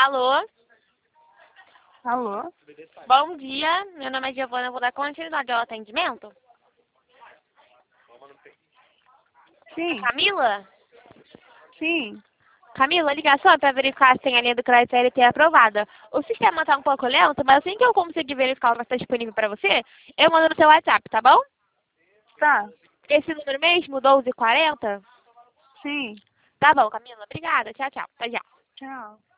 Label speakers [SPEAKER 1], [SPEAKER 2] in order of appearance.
[SPEAKER 1] Alô?
[SPEAKER 2] Alô?
[SPEAKER 1] Bom dia, meu nome é Giovana, eu vou dar continuidade ao atendimento.
[SPEAKER 2] Sim,
[SPEAKER 1] Camila?
[SPEAKER 2] sim.
[SPEAKER 1] Camila, a ligação é para verificar se tem a linha do crédito LT aprovada. O sistema está um pouco lento, mas assim que eu conseguir verificar o que está disponível para você, eu mando no seu WhatsApp, tá bom?
[SPEAKER 2] Tá,
[SPEAKER 1] Esse número mesmo, 1240?
[SPEAKER 2] sim.
[SPEAKER 1] Tá bom, Camila, obrigada. Tchau, tchau. Até já.
[SPEAKER 2] Tchau.